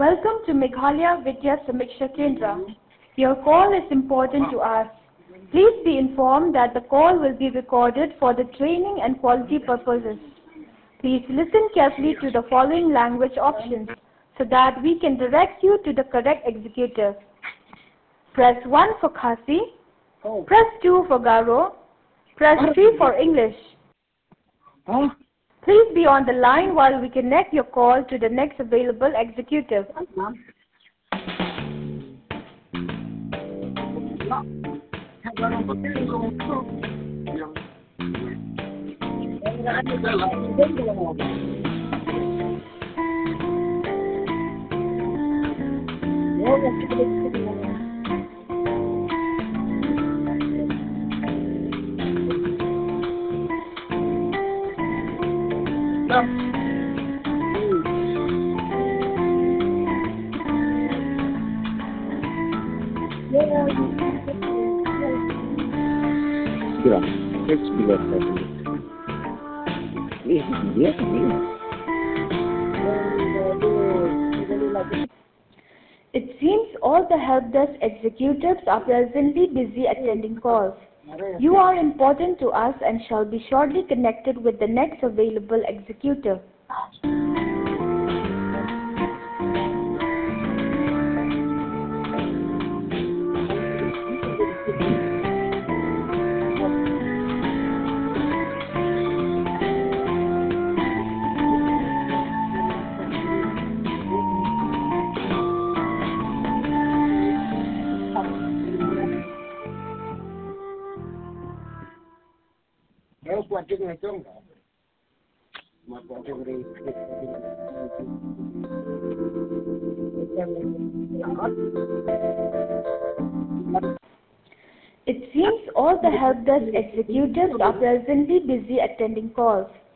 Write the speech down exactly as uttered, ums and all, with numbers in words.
Welcome to Meghalaya Vidya Samiksha Kendra. Your call is important to us. Please be informed that the call will be recorded for the training and quality purposes. Please listen carefully to the following language options so that we can direct you to the correct executive. Press one for Khasi, press two for Garo, press three for English. Huh? Please be on the line while we connect your call to the next available executive. Yeah, it's below. It seems all the help desk executives are presently busy attending calls. You are important to us and shall be shortly connected with the next available executive. Eu continuo então. Mas continuo. It seems all the help desk executives are presently busy attending calls.